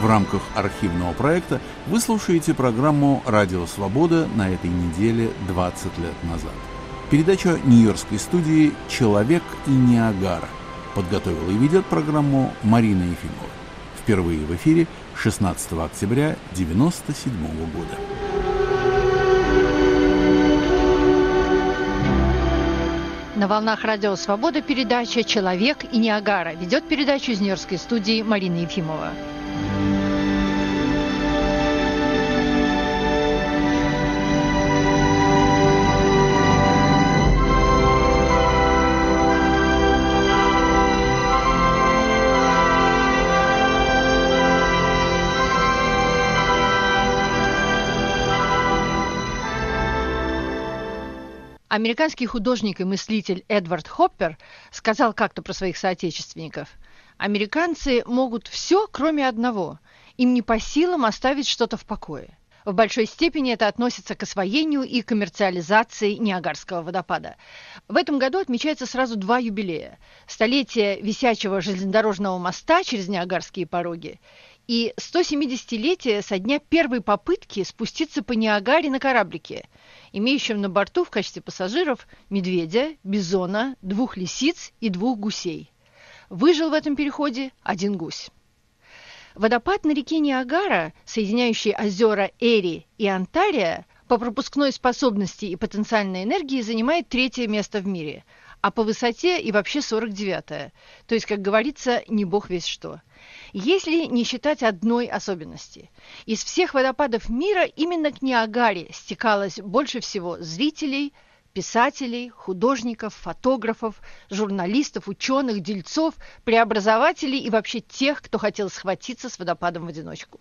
В рамках архивного проекта вы слушаете программу «Радио Свобода» на этой неделе 20 лет назад. Передача нью-йоркской студии «Человек и Ниагара». Подготовила и ведет программу Марина Ефимова. Впервые в эфире 16 октября 1997 года. На волнах Радио Свобода передача «Человек и Ниагара». Ведет передачу из нью-йоркской студии Марина Ефимова. Американский художник и мыслитель Эдвард Хоппер сказал как-то про своих соотечественников: «Американцы могут все, кроме одного. Им не по силам оставить что-то в покое». В большой степени это относится к освоению и коммерциализации Ниагарского водопада. В этом году отмечается сразу два юбилея: столетие висячего железнодорожного моста через Ниагарские пороги и 170-летие со дня первой попытки спуститься по Ниагаре на кораблике, имеющем на борту в качестве пассажиров медведя, бизона, 2 лисиц и 2 гусей. Выжил в этом переходе 1 гусь. Водопад на реке Ниагара, соединяющий озера Эри и Онтарио, по пропускной способности и потенциальной энергии занимает 3-е место в мире, а по высоте и вообще 49-е, то есть, как говорится, не бог весть что. Если не считать одной особенности: из всех водопадов мира именно к Ниагаре стекалось больше всего зрителей, писателей, художников, фотографов, журналистов, ученых, дельцов, преобразователей и вообще тех, кто хотел схватиться с водопадом в одиночку.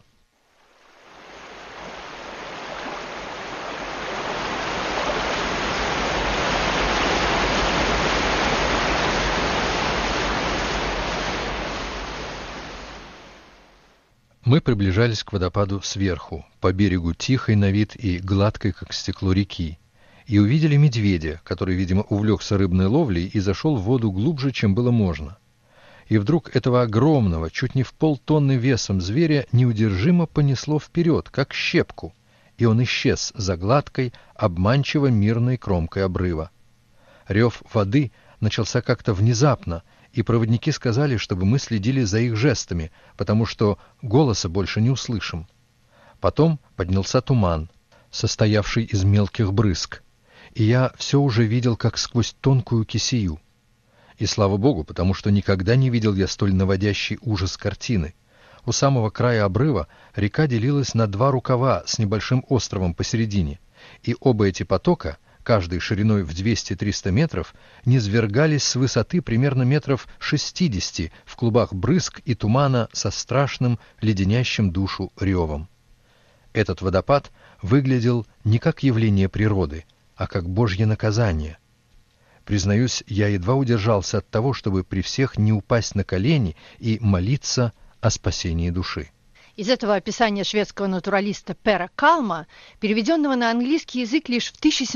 Мы приближались к водопаду сверху, по берегу тихой на вид и гладкой, как стекло, реки, и увидели медведя, который, видимо, увлекся рыбной ловлей и зашел в воду глубже, чем было можно. И вдруг этого огромного, чуть не в полтонны весом зверя неудержимо понесло вперед, как щепку, и он исчез за гладкой, обманчиво мирной кромкой обрыва. Рев воды начался как-то внезапно, и проводники сказали, чтобы мы следили за их жестами, потому что голоса больше не услышим. Потом поднялся туман, состоявший из мелких брызг, и я все уже видел, как сквозь тонкую кисею. И слава Богу, потому что никогда не видел я столь наводящий ужас картины. У самого края обрыва река делилась на 2 рукава с небольшим островом посередине, и оба эти потока, каждый шириной в 200-300 метров, низвергались с высоты примерно метров 60 в клубах брызг и тумана со страшным, леденящим душу ревом. Этот водопад выглядел не как явление природы, а как Божье наказание. Признаюсь, я едва удержался от того, чтобы при всех не упасть на колени и молиться о спасении души. Из этого описания шведского натуралиста Пера Калма, переведенного на английский язык лишь в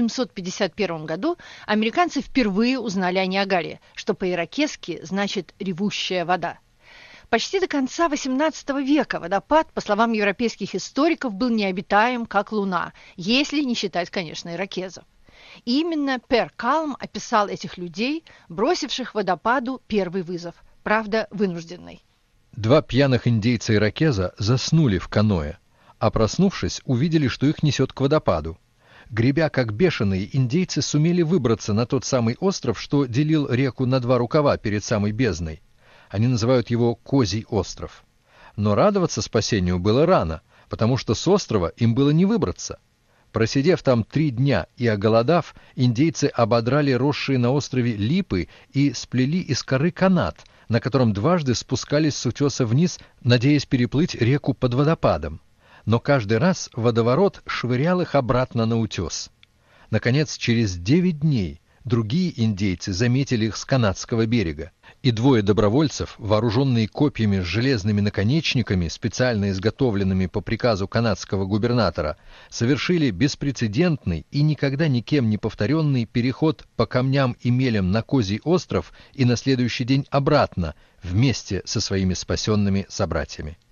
1751 году, американцы впервые узнали о Ниагаре, что по-иракезски значит «ревущая вода». Почти до конца XVIII века водопад, по словам европейских историков, был необитаем, как Луна, если не считать, конечно, иракезов. И именно Пер Калм описал этих людей, бросивших водопаду первый вызов, правда, вынужденный. 2 пьяных индейца-иракеза заснули в каноэ, а проснувшись, увидели, что их несет к водопаду. Гребя как бешеные, индейцы сумели выбраться на тот самый остров, что делил реку на 2 рукава перед самой бездной. Они называют его Козий остров. Но радоваться спасению было рано, потому что с острова им было не выбраться. Просидев там 3 дня и оголодав, индейцы ободрали росшие на острове липы и сплели из коры канат, на котором дважды спускались с утеса вниз, надеясь переплыть реку под водопадом. Но каждый раз водоворот швырял их обратно на утес. Наконец, через 9 дней другие индейцы заметили их с канадского берега, и 2 добровольцев, вооруженные копьями с железными наконечниками, специально изготовленными по приказу канадского губернатора, совершили беспрецедентный и никогда никем не повторенный переход по камням и мелям на Козий остров и на следующий день обратно, вместе со своими спасенными собратьями.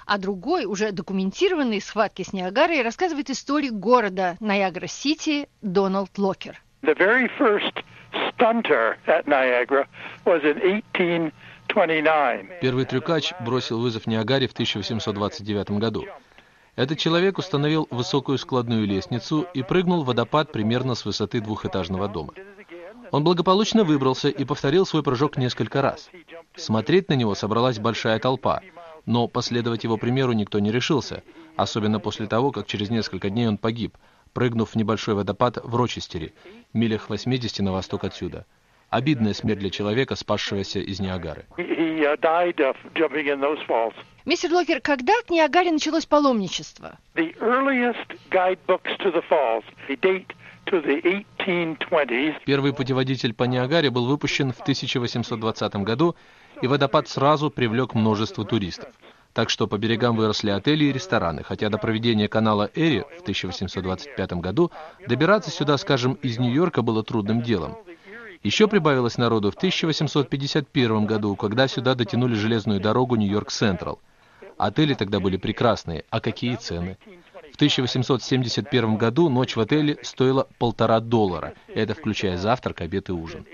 А другой, уже документированный схватки с Ниагарой, рассказывает историк города Ниагара-Сити Дональд Локер. The very first stunter at Niagara was in 1829. Первый трюкач бросил вызов Ниагаре в 1829 году. Этот человек установил высокую складную лестницу и прыгнул в водопад примерно с высоты двухэтажного дома. Он благополучно выбрался и повторил свой прыжок несколько раз. Смотреть на него собралась большая толпа, но последовать его примеру никто не решился, особенно после того, как через несколько дней он погиб, прыгнув в небольшой водопад в Рочестере, милях 80 на восток отсюда. Обидная смерть для человека, спасшегося из Ниагары. Мистер Локер, когда к Ниагаре началось паломничество? Первый путеводитель по Ниагаре был выпущен в 1820 году, и водопад сразу привлек множество туристов. Так что по берегам выросли отели и рестораны, хотя до проведения канала Эри в 1825 году добираться сюда, скажем, из Нью-Йорка было трудным делом. Еще прибавилось народу в 1851 году, когда сюда дотянули железную дорогу Нью-Йорк-Централ. Отели тогда были прекрасные, а какие цены? В 1871 году ночь в отеле стоила $1,5, это включая завтрак, обед и ужин.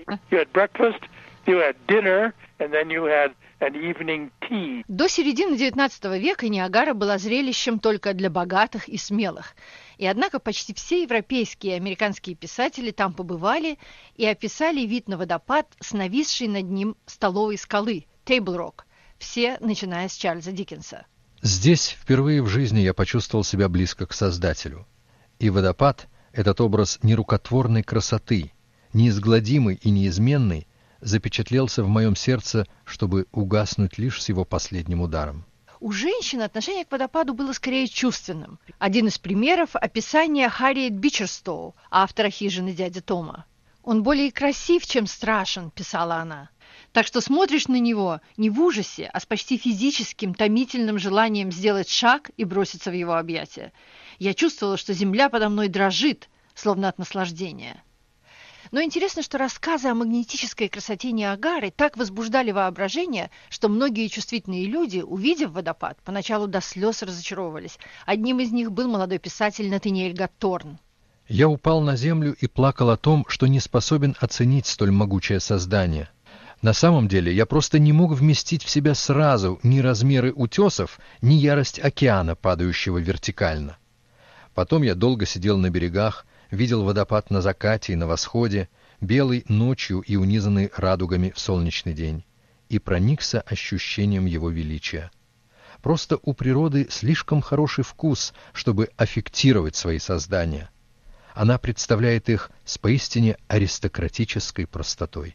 До середины XIX века Ниагара была зрелищем только для богатых и смелых. И однако почти все европейские и американские писатели там побывали и описали вид на водопад с нависшей над ним столовой скалы, Тейбл-Рок, все, начиная с Чарльза Диккенса. Здесь впервые в жизни я почувствовал себя близко к Создателю. И водопад, этот образ нерукотворной красоты, неизгладимый и неизменный, запечатлелся в моем сердце, чтобы угаснуть лишь с его последним ударом. У женщин отношение к водопаду было скорее чувственным. Один из примеров – описание Харриет Бичерстоу, автора «Хижины дяди Тома». «Он более красив, чем страшен», – писала она. Так что смотришь на него не в ужасе, а с почти физическим, томительным желанием сделать шаг и броситься в его объятия. Я чувствовала, что земля подо мной дрожит, словно от наслаждения. Но интересно, что рассказы о магнетической красоте Ниагары так возбуждали воображение, что многие чувствительные люди, увидев водопад, поначалу до слез разочаровывались. Одним из них был молодой писатель Натаниэль Гатторн. Я упал на землю и плакал о том, что не способен оценить столь могучее создание. На самом деле я просто не мог вместить в себя сразу ни размеры утесов, ни ярость океана, падающего вертикально. Потом я долго сидел на берегах, видел водопад на закате и на восходе, белый ночью и унизанный радугами в солнечный день, и проникся ощущением его величия. Просто у природы слишком хороший вкус, чтобы аффектировать свои создания. Она представляет их с поистине аристократической простотой.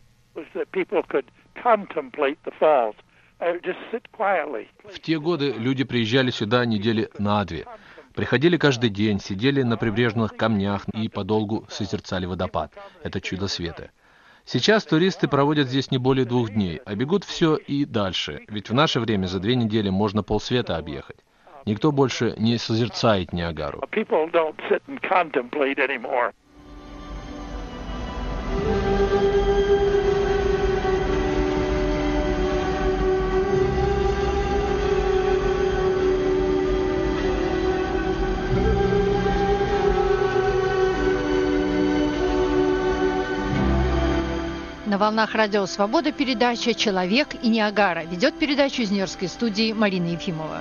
В те годы люди приезжали сюда недели на две. Приходили каждый день, сидели на прибрежных камнях и подолгу созерцали водопад. Это чудо света. Сейчас туристы проводят здесь не более 2 дней, а бегут все и дальше. Ведь в наше время за 2 недели можно полсвета объехать. Никто больше не созерцает Ниагару. На волнах Радио Свобода передача «Человек и Ниагара». Ведет передачу из Нью-Йоркской студии Марина Ефимова.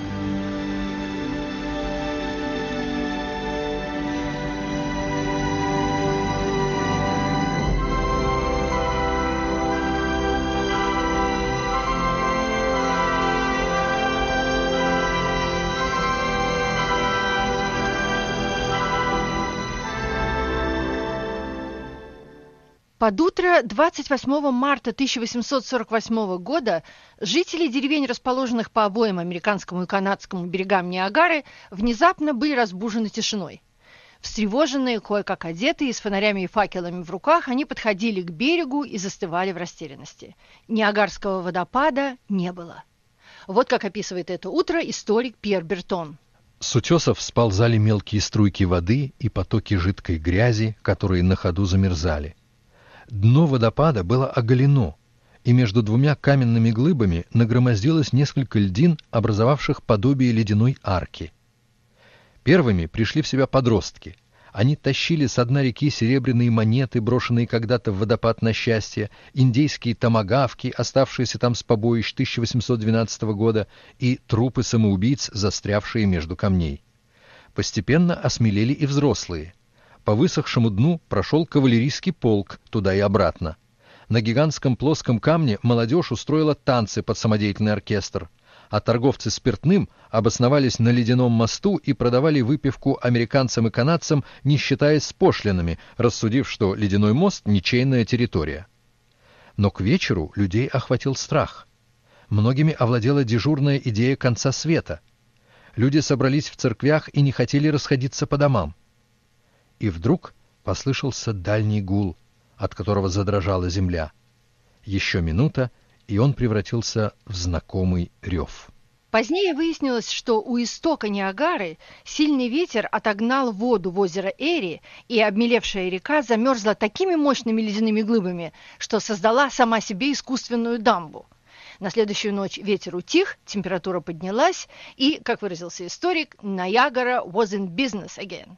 Под утро 28 марта 1848 года жители деревень, расположенных по обоим американскому и канадскому берегам Ниагары, внезапно были разбужены тишиной. Встревоженные, кое-как одетые, с фонарями и факелами в руках, они подходили к берегу и застывали в растерянности. Ниагарского водопада не было. Вот как описывает это утро историк Пьер Бертон. С утесов сползали мелкие струйки воды и потоки жидкой грязи, которые на ходу замерзали. Дно водопада было оголено, и между двумя каменными глыбами нагромоздилось несколько льдин, образовавших подобие ледяной арки. Первыми пришли в себя подростки. Они тащили с дна реки серебряные монеты, брошенные когда-то в водопад на счастье, индейские томагавки, оставшиеся там с побоищ 1812 года, и трупы самоубийц, застрявшие между камней. Постепенно осмелели и взрослые. По высохшему дну прошел кавалерийский полк туда и обратно. На гигантском плоском камне молодежь устроила танцы под самодеятельный оркестр, а торговцы спиртным обосновались на ледяном мосту и продавали выпивку американцам и канадцам, не считаясь с пошлинами, рассудив, что ледяной мост — ничейная территория. Но к вечеру людей охватил страх. Многими овладела дежурная идея конца света. Люди собрались в церквях и не хотели расходиться по домам. И вдруг послышался дальний гул, от которого задрожала земля. Еще минута, и он превратился в знакомый рев. Позднее выяснилось, что у истока Ниагары сильный ветер отогнал воду в озеро Эри, и обмелевшая река замерзла такими мощными ледяными глыбами, что создала сама себе искусственную дамбу. На следующую ночь ветер утих, температура поднялась, и, как выразился историк, Ниагара was in business again.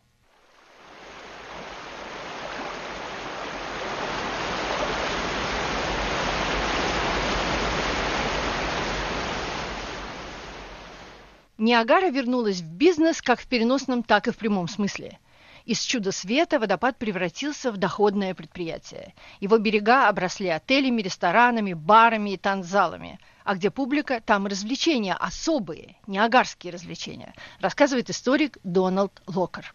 Ниагара вернулась в бизнес как в переносном, так и в прямом смысле. Из чуда света водопад превратился в доходное предприятие. Его берега обросли отелями, ресторанами, барами и танцзалами. А где публика, там развлечения особые, ниагарские развлечения, рассказывает историк Дональд Локер.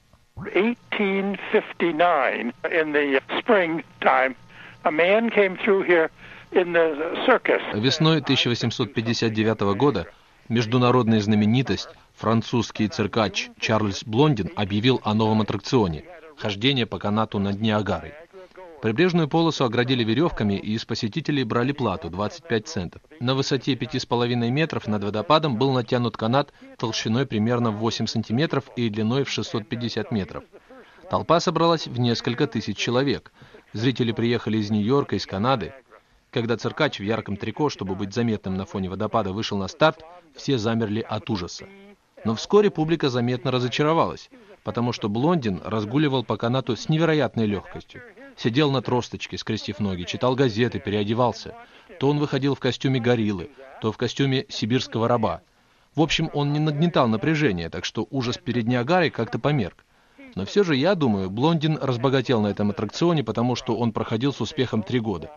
1859, in the springtime, a man came through here in the circus. Весной 1859 года международная знаменитость, французский циркач Чарльз Блондин объявил о новом аттракционе – хождение по канату над Ниагарой. Прибрежную полосу оградили веревками, и из посетителей брали плату – 25 центов. На высоте 5,5 метров над водопадом был натянут канат толщиной примерно в 8 сантиметров и длиной в 650 метров. Толпа собралась в несколько тысяч человек. Зрители приехали из Нью-Йорка, из Канады. Когда циркач в ярком трико, чтобы быть заметным на фоне водопада, вышел на старт, все замерли от ужаса. Но вскоре публика заметно разочаровалась, потому что Блондин разгуливал по канату с невероятной легкостью. Сидел на тросточке, скрестив ноги, читал газеты, переодевался. То он выходил в костюме гориллы, то в костюме сибирского раба. В общем, он не нагнетал напряжения, так что ужас перед Ниагарой как-то померк. Но все же, я думаю, Блондин разбогател на этом аттракционе, потому что он проходил с успехом 3 года.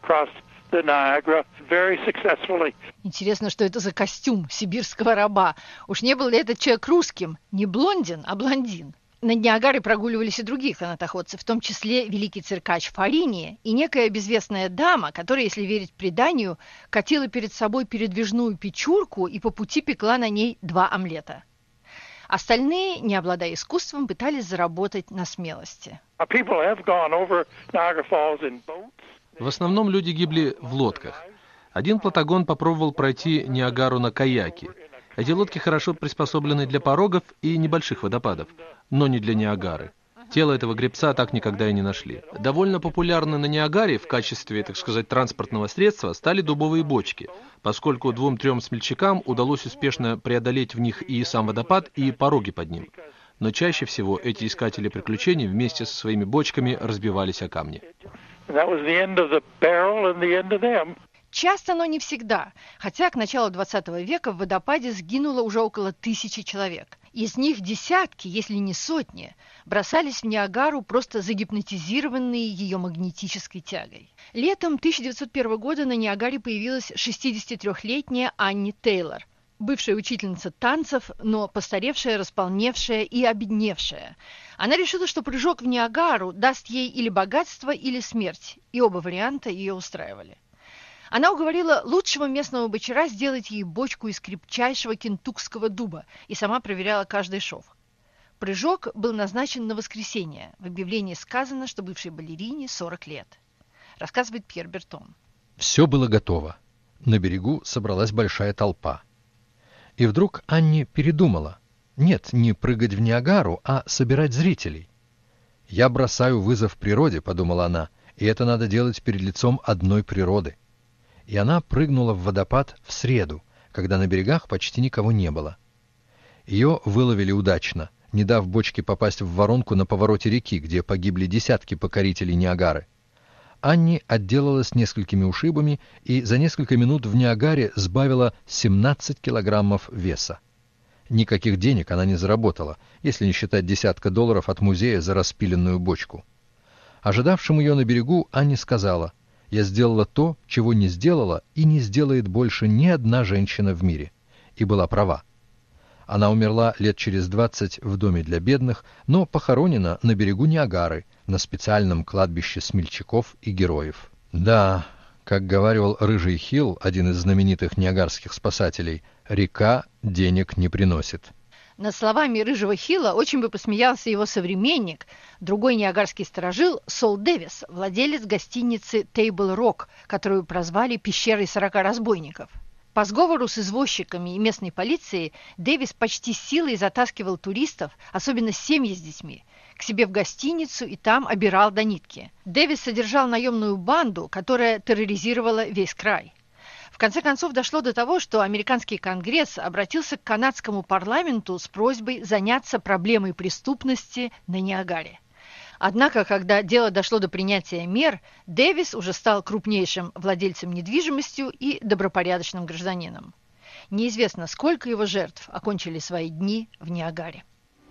Интересно, что это за костюм сибирского раба. Уж не был ли этот человек русским? Не блондин, а блондин. Над Ниагарой прогуливались и другие канатоходцы, в том числе великий циркач Фарини и некая безвестная дама, которая, если верить преданию, катила перед собой передвижную печурку и по пути пекла на ней 2 омлета. Остальные, не обладая искусством, пытались заработать на смелости. В основном люди гибли в лодках. Один плотогон попробовал пройти Ниагару на каяке. Эти лодки хорошо приспособлены для порогов и небольших водопадов, но не для Ниагары. Тело этого гребца так никогда и не нашли. Довольно популярны на Ниагаре в качестве, так сказать, транспортного средства стали дубовые бочки, поскольку 2-3 смельчакам удалось успешно преодолеть в них и сам водопад, и пороги под ним. Но чаще всего эти искатели приключений вместе со своими бочками разбивались о камни. Часто, но не всегда, хотя к началу 20 века в водопаде сгинуло уже около 1000 человек. Из них десятки, если не сотни, бросались в Ниагару, просто загипнотизированные ее магнетической тягой. Летом 1901 года на Ниагаре появилась 63-летняя Анни Тейлор, бывшая учительница танцев, но постаревшая, располневшая и обедневшая. Она решила, что прыжок в Ниагару даст ей или богатство, или смерть, и оба варианта ее устраивали. Она уговорила лучшего местного бочара сделать ей бочку из крепчайшего кентукского дуба и сама проверяла каждый шов. Прыжок был назначен на воскресенье. В объявлении сказано, что бывшей балерине 40 лет. Рассказывает Пьер Бертон. Все было готово. На берегу собралась большая толпа. И вдруг Анни передумала. Нет, не прыгать в Ниагару, а собирать зрителей. «Я бросаю вызов природе», — подумала она, — «и это надо делать перед лицом одной природы». и она прыгнула в водопад в среду, когда на берегах почти никого не было. Ее выловили удачно, не дав бочке попасть в воронку на повороте реки, где погибли десятки покорителей Ниагары. Анни отделалась несколькими ушибами и за несколько минут в Ниагаре сбавила 17 килограммов веса. Никаких денег она не заработала, если не считать $10 от музея за распиленную бочку. Ожидавшему ее на берегу Анни сказала: «Я сделала то, чего не сделала и не сделает больше ни одна женщина в мире». И была права. Она умерла лет через 20 в доме для бедных, но похоронена на берегу Ниагары, на специальном кладбище смельчаков и героев. Да, как говаривал Рыжий Хилл, один из знаменитых ниагарских спасателей, река денег не приносит. Над словами Рыжего Хилла очень бы посмеялся его современник, другой ниагарский сторожил Сол Дэвис, владелец гостиницы Тейбл Рок, которую прозвали «Пещерой 40 разбойников». По сговору с извозчиками и местной полицией Дэвис почти силой затаскивал туристов, особенно семьи с детьми, к себе в гостиницу и там обирал до нитки. Дэвис содержал наемную банду, которая терроризировала весь край. В конце концов дошло до того, что американский конгресс обратился к канадскому парламенту с просьбой заняться проблемой преступности на Ниагаре. Однако, когда дело дошло до принятия мер, Дэвис уже стал крупнейшим владельцем недвижимостью и добропорядочным гражданином. Неизвестно, сколько его жертв окончили свои дни в Ниагаре.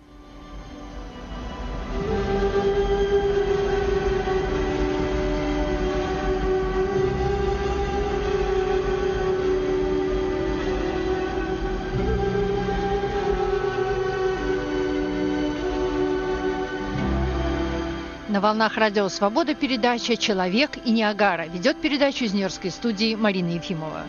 На волнах Радио Свобода передача «Человек и Ниагара». Ведет передачу из Нью-Йоркской студии Марина Ефимова.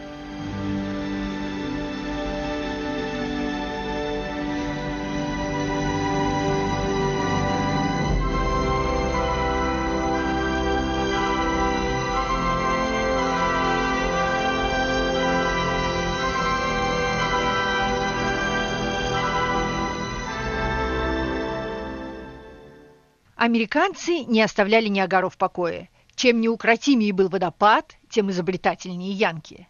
Американцы не оставляли Ниагару в покое. Чем неукротимее был водопад, тем изобретательнее янки.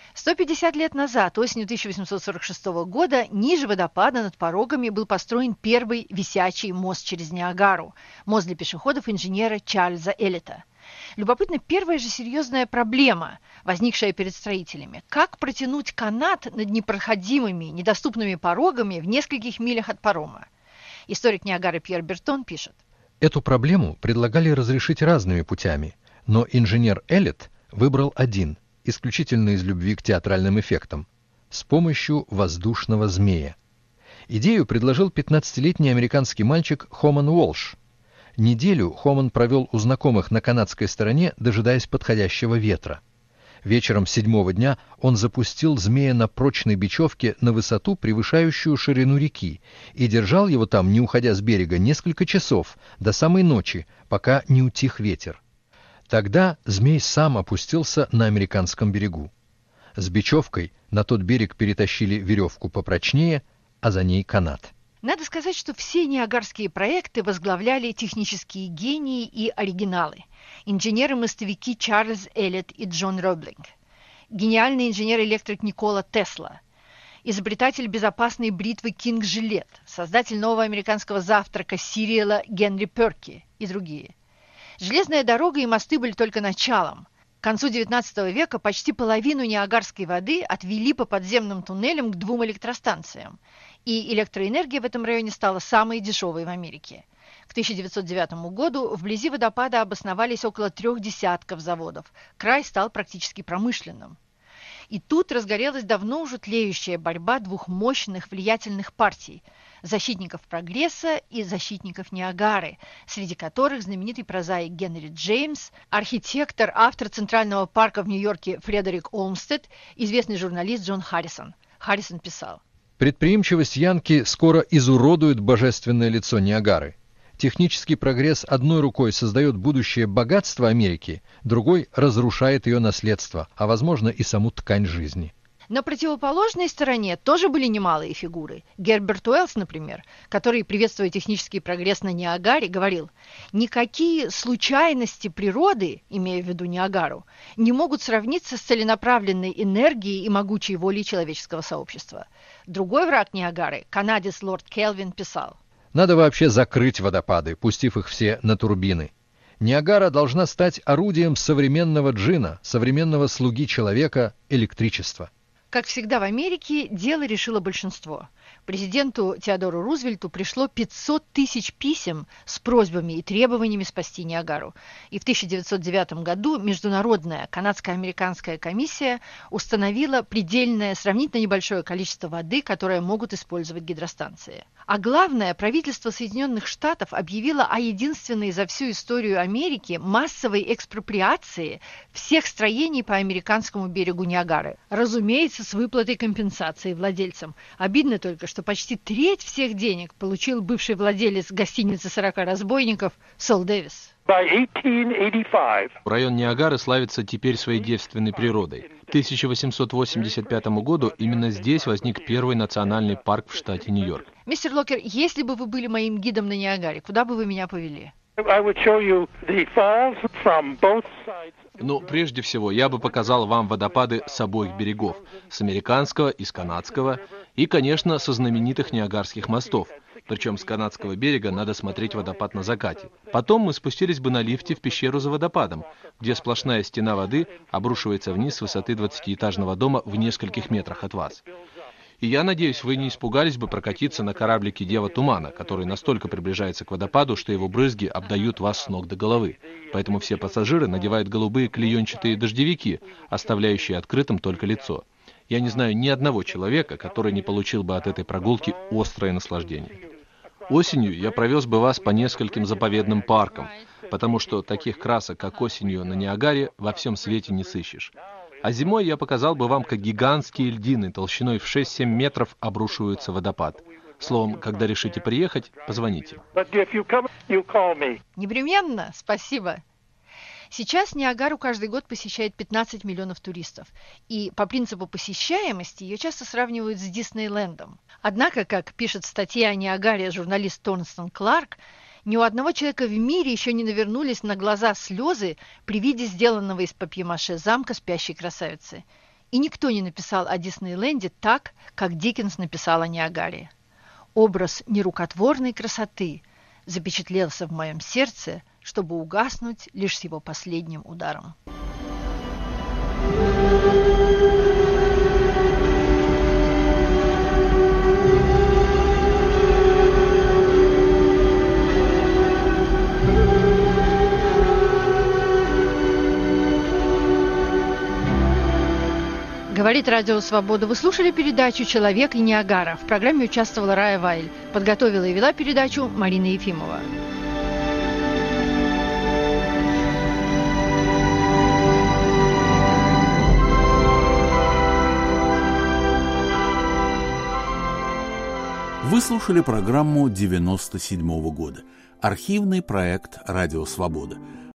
150 лет назад, осенью 1846 года, ниже водопада над порогами был построен первый висячий мост через Ниагару, мост для пешеходов инженера Чарльза Эллиота. Любопытна первая же серьезная проблема, возникшая перед строителями. Как протянуть канат над непроходимыми, недоступными порогами в нескольких милях от парома? Историк Ниагары Пьер Бертон пишет: Эту проблему предлагали разрешить разными путями, но инженер Эллиот выбрал один, исключительно из любви к театральным эффектам, с помощью воздушного змея. Идею предложил 15-летний американский мальчик Хоман Уолш. Неделю Хоман провел у знакомых на канадской стороне, дожидаясь подходящего ветра. Вечером 7-го дня он запустил змея на прочной бечевке на высоту, превышающую ширину реки, и держал его там, не уходя с берега, несколько часов, до самой ночи, пока не утих ветер. Тогда змей сам опустился на американском берегу. С бечевкой на тот берег перетащили веревку попрочнее, а за ней канат. Надо сказать, что все ниагарские проекты возглавляли технические гении и оригиналы. Инженеры-мостовики Чарльз Эллиот и Джон Роблинг, гениальный инженер-электрик Никола Тесла, изобретатель безопасной бритвы Кинг Жилет, создатель нового американского завтрака Сириэла Генри Перки и другие. Железная дорога и мосты были только началом. К концу XIX века почти половину ниагарской воды отвели по подземным туннелям к 2 электростанциям, и электроэнергия в этом районе стала самой дешевой в Америке. К 1909 году вблизи водопада обосновались около 3 десятков заводов. Край стал практически промышленным. И тут разгорелась давно уже тлеющая борьба двух мощных влиятельных партий – защитников прогресса и защитников Ниагары, среди которых знаменитый прозаик Генри Джеймс, архитектор, автор Центрального парка в Нью-Йорке Фредерик Олмстед, известный журналист Джон Харрисон. Харрисон писал: «Предприимчивость янки скоро изуродует божественное лицо Ниагары. Технический прогресс одной рукой создает будущее богатство Америки, другой разрушает ее наследство, а возможно и саму ткань жизни». На противоположной стороне тоже были немалые фигуры. Герберт Уэллс, например, который, приветствуя технический прогресс на Ниагаре, говорил: «Никакие случайности природы, имея в виду Ниагару, не могут сравниться с целенаправленной энергией и могучей волей человеческого сообщества». Другой враг Ниагары, канадец лорд Келвин, писал: «Надо вообще закрыть водопады, пустив их все на турбины. Ниагара должна стать орудием современного джина, современного слуги человека, электричества». Как всегда в Америке, дело решило большинство. Президенту Теодору Рузвельту пришло 500 тысяч писем с просьбами и требованиями спасти Ниагару. И в 1909 году Международная канадско-американская комиссия установила предельное сравнительно небольшое количество воды, которое могут использовать гидростанции. А главное, правительство Соединенных Штатов объявило о единственной за всю историю Америки массовой экспроприации всех строений по американскому берегу Ниагары. Разумеется, с выплатой компенсации владельцам. Обидно только, что почти треть всех денег получил бывший владелец гостиницы 40 разбойников Сол Дэвис. Район Ниагары славится теперь своей девственной природой. К 1885 году именно здесь возник первый национальный парк в штате Нью-Йорк. Мистер Локер, если бы вы были моим гидом на Ниагаре, куда бы вы меня повели? Ну, прежде всего, я бы показал вам водопады с обоих берегов, с американского и с канадского, и, конечно, со знаменитых Ниагарских мостов. Причем с канадского берега надо смотреть водопад на закате. Потом мы спустились бы на лифте в пещеру за водопадом, где сплошная стена воды обрушивается вниз с высоты 20-этажного дома в нескольких метрах от вас. И я надеюсь, вы не испугались бы прокатиться на кораблике Дева Тумана, который настолько приближается к водопаду, что его брызги обдают вас с ног до головы. Поэтому все пассажиры надевают голубые клеенчатые дождевики, оставляющие открытым только лицо. Я не знаю ни одного человека, который не получил бы от этой прогулки острое наслаждение. Осенью я провез бы вас по нескольким заповедным паркам, потому что таких красок, как осенью на Ниагаре, во всем свете не сыщешь. А зимой я показал бы вам, как гигантские льдины толщиной в 6-7 метров обрушиваются в водопад. Словом, когда решите приехать, позвоните. Непременно, спасибо. Сейчас Ниагару каждый год посещает 15 миллионов туристов, и по принципу посещаемости ее часто сравнивают с Диснейлендом. Однако, как пишет в статье о Ниагаре журналист Торстен Кларк, ни у одного человека в мире еще не навернулись на глаза слезы при виде сделанного из папье-маше замка спящей красавицы. И никто не написал о Диснейленде так, как Диккенс написал о Ниагаре. Образ нерукотворной красоты запечатлелся в моем сердце, чтобы угаснуть лишь с его последним ударом. Говорит Радио Свобода. Вы слушали передачу «Человек и Ниагара». В программе участвовала Рая Вайль. Подготовила и вела передачу Марина Ефимова. Вы слушали программу 1997 года. Архивный проект «Радио Свобода».